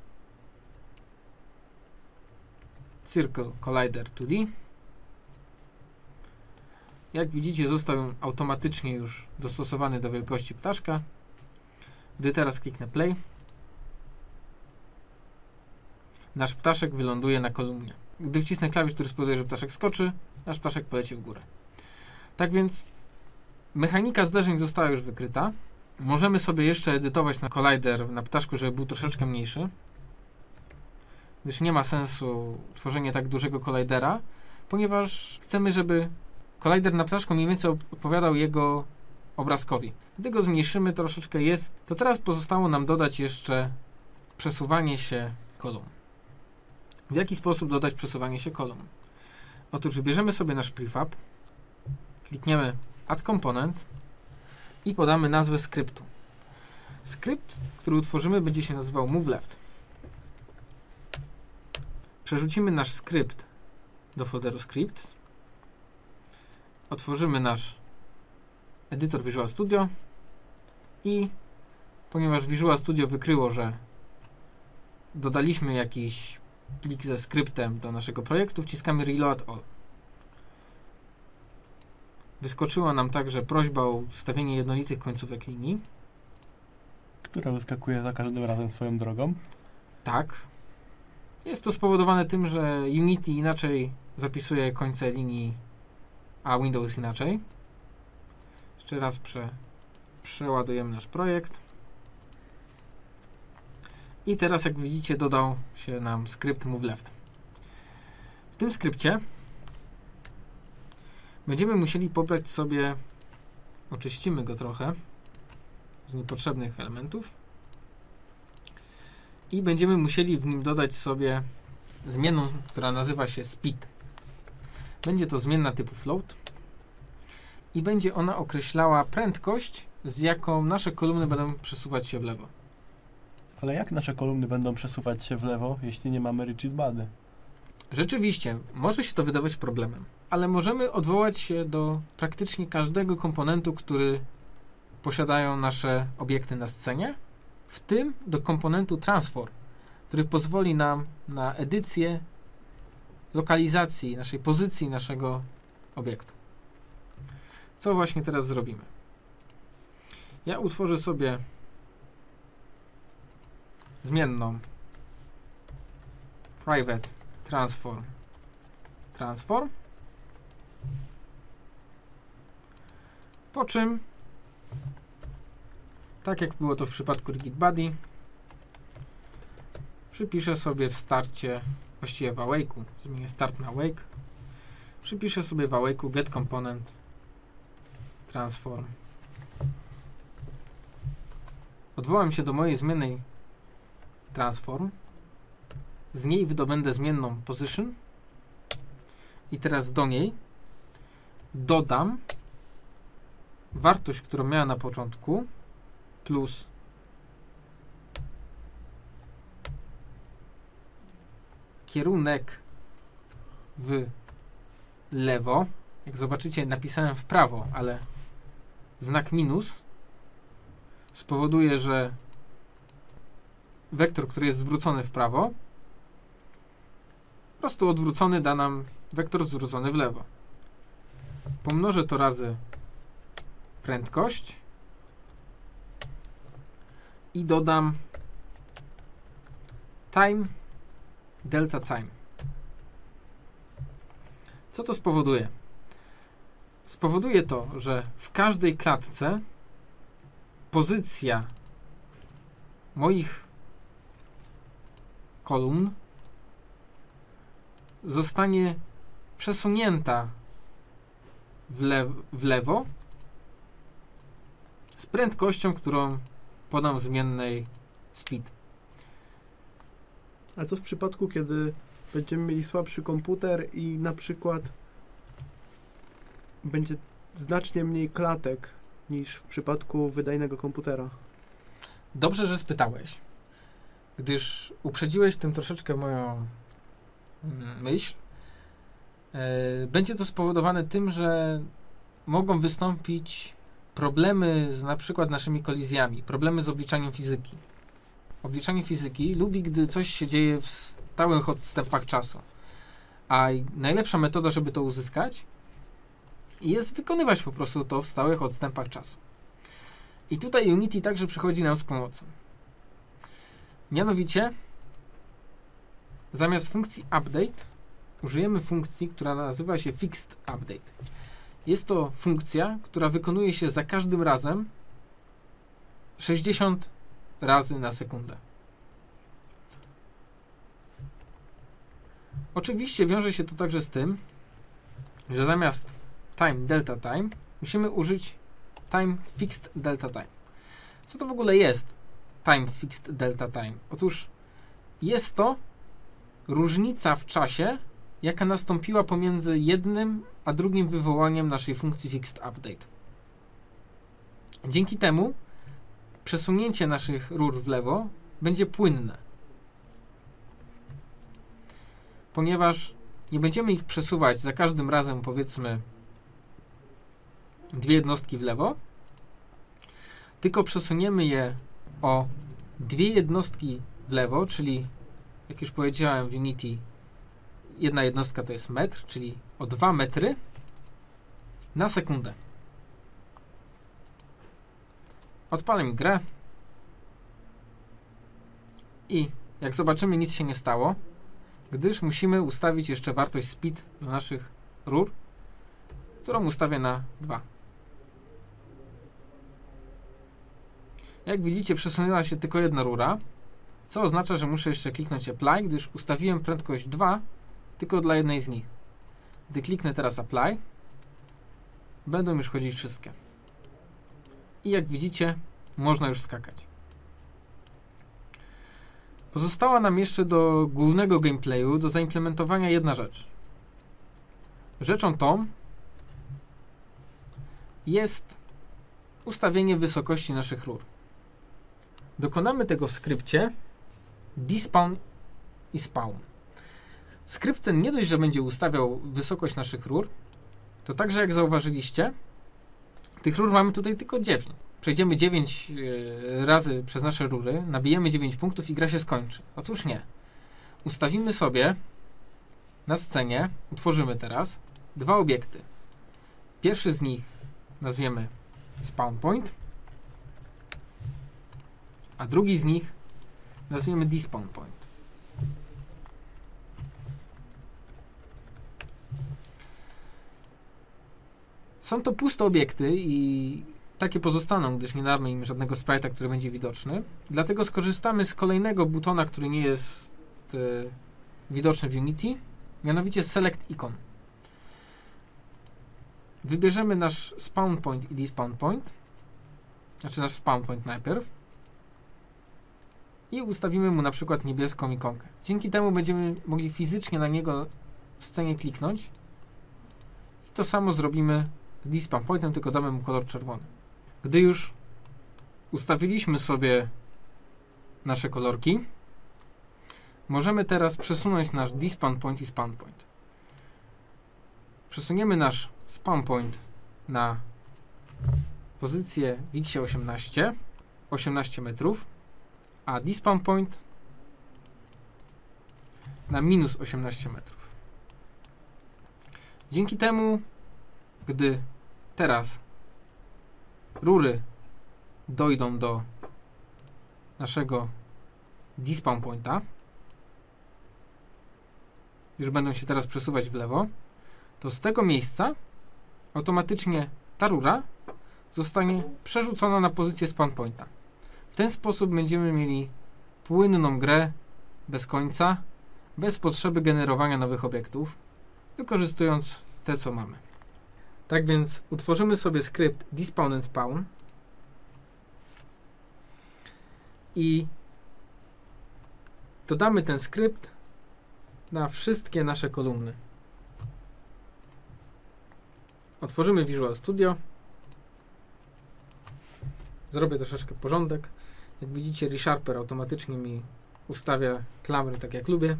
Circle Collider 2D. Jak widzicie, został automatycznie już dostosowany do wielkości ptaszka. Gdy teraz kliknę play, nasz ptaszek wyląduje na kolumnie. Gdy wcisnę klawisz, który spowoduje, że ptaszek skoczy, nasz ptaszek poleci w górę. Tak więc mechanika zderzeń została już wykryta. Możemy sobie jeszcze edytować na collider na ptaszku, żeby był troszeczkę mniejszy, gdyż nie ma sensu tworzenie tak dużego collidera, ponieważ chcemy, żeby collider na ptaszku mniej więcej odpowiadał jego obrazkowi. Gdy go zmniejszymy troszeczkę to teraz pozostało nam dodać jeszcze przesuwanie się kolumn. W jaki sposób dodać przesuwanie się kolumn? Otóż wybierzemy sobie nasz prefab, klikniemy Add Component i podamy nazwę skryptu. Skrypt, który utworzymy, będzie się nazywał Move Left. Przerzucimy nasz skrypt do folderu Scripts. Otworzymy nasz edytor Visual Studio i ponieważ Visual Studio wykryło, że dodaliśmy jakiś plik ze skryptem do naszego projektu, wciskamy Reload All. Wyskoczyła nam także prośba o ustawienie jednolitych końcówek linii, która wyskakuje za każdym razem swoją drogą. Tak. Jest to spowodowane tym, że Unity inaczej zapisuje końce linii, a Windows inaczej. Jeszcze raz przeładujemy nasz projekt. I teraz, jak widzicie, dodał się nam skrypt Move Left. W tym skrypcie będziemy musieli pobrać sobie, oczyścimy go trochę z niepotrzebnych elementów i będziemy musieli w nim dodać sobie zmienną, która nazywa się speed. Będzie to zmienna typu float i będzie ona określała prędkość, z jaką nasze kolumny będą przesuwać się w lewo. Ale jak nasze kolumny będą przesuwać się w lewo, jeśli nie mamy rigid body? Rzeczywiście, może się to wydawać problemem, ale możemy odwołać się do praktycznie każdego komponentu, który posiadają nasze obiekty na scenie, w tym do komponentu transform, który pozwoli nam na edycję lokalizacji, naszej pozycji naszego obiektu. Co właśnie teraz zrobimy? Ja utworzę sobie zmienną private transform, po czym, tak jak było to w przypadku rigid body, przypiszę sobie w starcie, właściwie w awake'u, zmienię start na awake, przypiszę sobie w awake'u get component transform. Odwołam się do mojej zmiennej transform, z niej wydobędę zmienną position i teraz do niej dodam wartość, którą miała na początku, plus kierunek w lewo. Jak zobaczycie, napisałem w prawo, ale znak minus spowoduje, że wektor, który jest zwrócony w prawo, po prostu odwrócony da nam wektor zwrócony w lewo. Pomnożę to razy prędkość i dodam time delta time. Co to spowoduje? Spowoduje to, że w każdej klatce pozycja moich kolumn zostanie przesunięta w lewo z prędkością, którą podam w zmiennej speed. A co w przypadku, kiedy będziemy mieli słabszy komputer i na przykład będzie znacznie mniej klatek niż w przypadku wydajnego komputera? Dobrze, że spytałeś, gdyż uprzedziłeś tym troszeczkę moją myśl. Będzie to spowodowane tym, że mogą wystąpić problemy z na przykład naszymi kolizjami, problemy z obliczaniem fizyki. Obliczanie fizyki lubi, gdy coś się dzieje w stałych odstępach czasu. A najlepsza metoda, żeby to uzyskać, jest wykonywać po prostu to w stałych odstępach czasu. I tutaj Unity także przychodzi nam z pomocą. Mianowicie, zamiast funkcji update, użyjemy funkcji, która nazywa się fixed update. Jest to funkcja, która wykonuje się za każdym razem 60 razy na sekundę. Oczywiście wiąże się to także z tym, że zamiast time delta time musimy użyć time fixed delta time. Co to w ogóle jest time fixed delta time? Otóż jest to różnica w czasie, jaka nastąpiła pomiędzy jednym a drugim wywołaniem naszej funkcji fixed update. Dzięki temu przesunięcie naszych rur w lewo będzie płynne, ponieważ nie będziemy ich przesuwać za każdym razem, powiedzmy, 2 jednostki w lewo, tylko przesuniemy je o 2 jednostki w lewo, czyli jak już powiedziałem w Unity, jedna jednostka to jest metr, czyli o 2 metry na sekundę. Odpalę mi grę i jak zobaczymy, nic się nie stało, gdyż musimy ustawić jeszcze wartość speed dla naszych rur, którą ustawię na 2. Jak widzicie, przesunęła się tylko jedna rura, co oznacza, że muszę jeszcze kliknąć apply, gdyż ustawiłem prędkość 2 tylko dla jednej z nich. Gdy kliknę teraz apply, będą już chodzić wszystkie. I jak widzicie, można już skakać. Pozostała nam jeszcze do głównego gameplayu, do zaimplementowania jedna rzecz. Rzeczą tą jest ustawienie wysokości naszych rur. Dokonamy tego w skrypcie despawn i spawn. Skrypt ten nie dość, że będzie ustawiał wysokość naszych rur, to także jak zauważyliście, tych rur mamy tutaj tylko 9. Przejdziemy 9 razy przez nasze rury, nabijemy 9 punktów i gra się skończy. Otóż nie. Ustawimy sobie na scenie, utworzymy teraz 2 obiekty. Pierwszy z nich nazwiemy spawn point, a drugi z nich nazwiemy despawn point. Są to puste obiekty i takie pozostaną, gdyż nie damy im żadnego sprite'a, który będzie widoczny. Dlatego skorzystamy z kolejnego butona, który nie jest widoczny w Unity, mianowicie Select Icon. Wybierzemy nasz spawn point i despawn point, znaczy nasz spawn point najpierw i ustawimy mu na przykład niebieską ikonkę. Dzięki temu będziemy mogli fizycznie na niego w scenie kliknąć i to samo zrobimy z despawn pointem, tylko damy mu kolor czerwony. Gdy już ustawiliśmy sobie nasze kolorki, możemy teraz przesunąć nasz despawn point i spawn point. Przesuniemy nasz spawn point na pozycję w x 18 metrów, a despawn point na minus 18 metrów. Dzięki temu, gdy teraz rury dojdą do naszego despawn pointa, już będą się teraz przesuwać w lewo, to z tego miejsca automatycznie ta rura zostanie przerzucona na pozycję spawn pointa. W ten sposób będziemy mieli płynną grę bez końca, bez potrzeby generowania nowych obiektów, wykorzystując te, co mamy. Tak więc utworzymy sobie skrypt despawn and spawn i dodamy ten skrypt na wszystkie nasze kolumny. Otworzymy Visual Studio. Zrobię troszeczkę porządek. Jak widzicie, ReSharper automatycznie mi ustawia klamry tak jak lubię.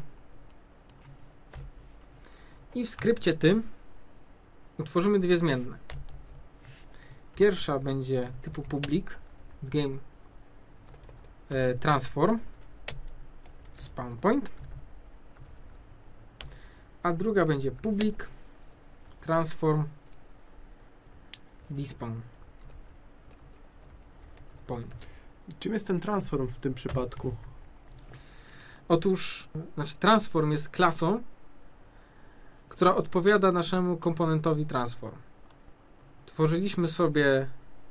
I w skrypcie tym utworzymy dwie zmienne. Pierwsza będzie typu public game transform spawn point, a druga będzie public transform despawn point. Czym jest ten transform w tym przypadku? Otóż transform jest klasą, która odpowiada naszemu komponentowi transform. Tworzyliśmy sobie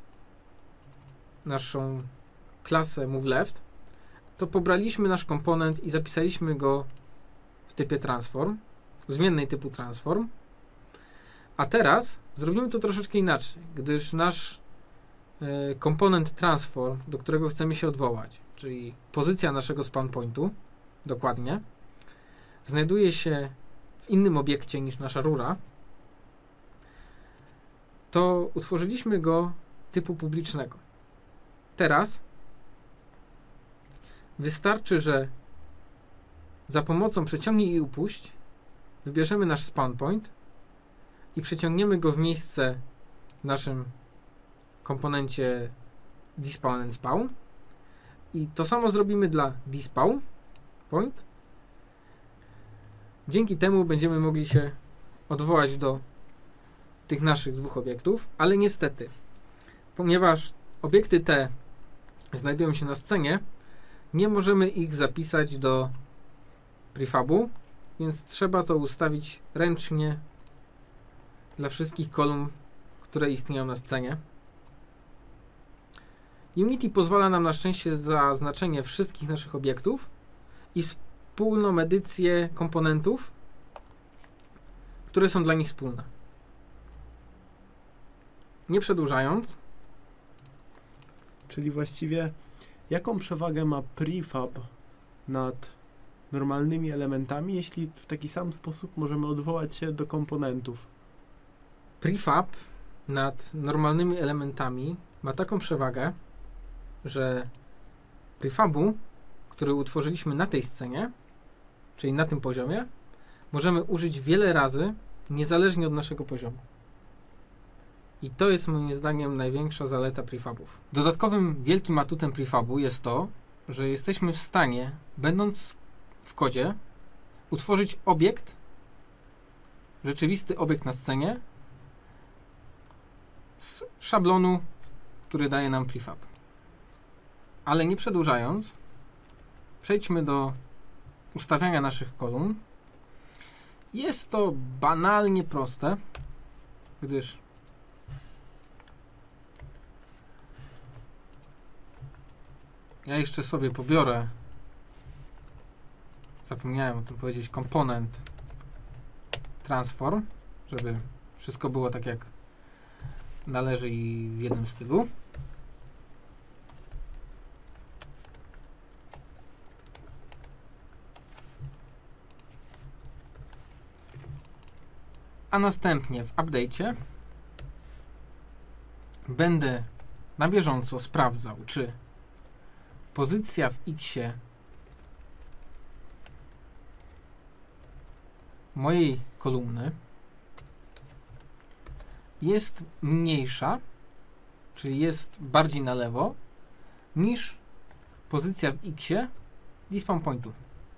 naszą klasę moveLeft, to pobraliśmy nasz komponent i zapisaliśmy go w typie transform, zmiennej typu transform, a teraz zrobimy to troszeczkę inaczej, gdyż nasz komponent transform, do którego chcemy się odwołać, czyli pozycja naszego spawn pointu, dokładnie, znajduje się w innym obiekcie niż nasza rura, to utworzyliśmy go typu publicznego. Teraz wystarczy, że za pomocą przeciągnij i upuść wybierzemy nasz spawn point i przeciągniemy go w miejsce w naszym komponencie despawn and spawn i to samo zrobimy dla despawn point. Dzięki temu będziemy mogli się odwołać do tych naszych dwóch obiektów, ale niestety, ponieważ obiekty te znajdują się na scenie, nie możemy ich zapisać do prefabu, więc trzeba to ustawić ręcznie dla wszystkich kolumn, które istnieją na scenie. Unity pozwala nam na szczęście zaznaczenie wszystkich naszych obiektów i wspólną edycję komponentów, które są dla nich wspólne. Nie przedłużając, Czyli właściwie jaką przewagę ma prefab nad normalnymi elementami, jeśli w taki sam sposób możemy odwołać się do komponentów? prefab nad normalnymi elementami ma taką przewagę, że prefabu, który utworzyliśmy na tej scenie, czyli na tym poziomie, możemy użyć wiele razy, niezależnie od naszego poziomu. I to jest moim zdaniem największa zaleta prefabów. Dodatkowym wielkim atutem prefabu jest to, że jesteśmy w stanie, będąc w kodzie, utworzyć obiekt, rzeczywisty obiekt na scenie z szablonu, który daje nam prefab. Ale nie przedłużając, przejdźmy do ustawiania naszych kolumn. Jest to banalnie proste, gdyż ja jeszcze sobie pobiorę, zapomniałem o tym powiedzieć, komponent transform, żeby wszystko było tak jak należy i w jednym stylu. A następnie w update'cie będę na bieżąco sprawdzał, czy pozycja w X-ie mojej kolumny jest mniejsza, czyli jest bardziej na lewo, niż pozycja w X-ie despawn pointu.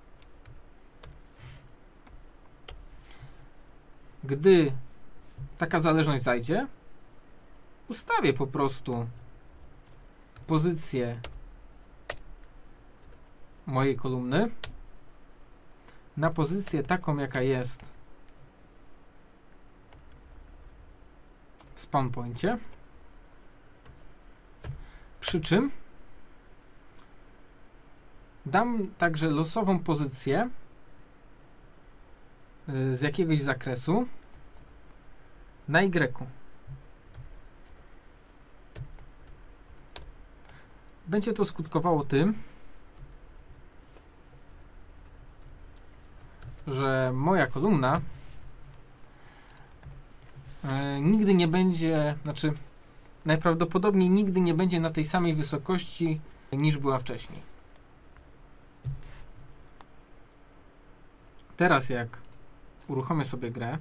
Gdy taka zależność zajdzie, ustawię po prostu pozycję mojej kolumny na pozycję taką, jaka jest w spawn poincie. Przy czym dam także losową pozycję z jakiegoś zakresu na Y. Będzie to skutkowało tym, że moja kolumna nigdy nie będzie, znaczy najprawdopodobniej nigdy nie będzie na tej samej wysokości niż była wcześniej. Teraz jak uruchomię sobie grę,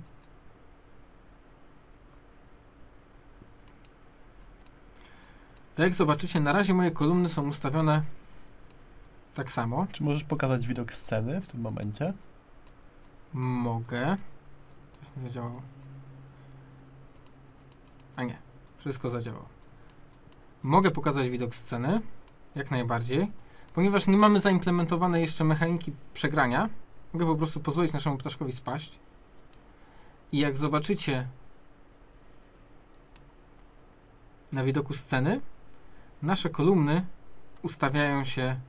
to jak zobaczycie, na razie moje kolumny są ustawione tak samo. Czy możesz pokazać widok sceny w tym momencie? Mogę. Coś nie zadziałało. A nie, wszystko zadziałało. Mogę pokazać widok sceny, jak najbardziej. Ponieważ nie mamy zaimplementowanej jeszcze mechaniki przegrania, mogę po prostu pozwolić naszemu ptaszkowi spaść. I jak zobaczycie na widoku sceny, nasze kolumny ustawiają się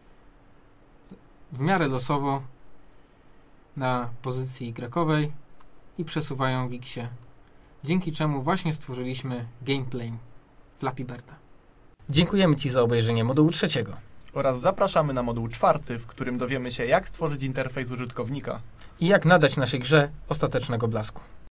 w miarę losowo na pozycji Y i przesuwają w X-ie, dzięki czemu właśnie stworzyliśmy gameplay Flappy Birda. Dziękujemy Ci za obejrzenie modułu 3. Oraz zapraszamy na moduł 4, w którym dowiemy się, jak stworzyć interfejs użytkownika I jak nadać naszej grze ostatecznego blasku.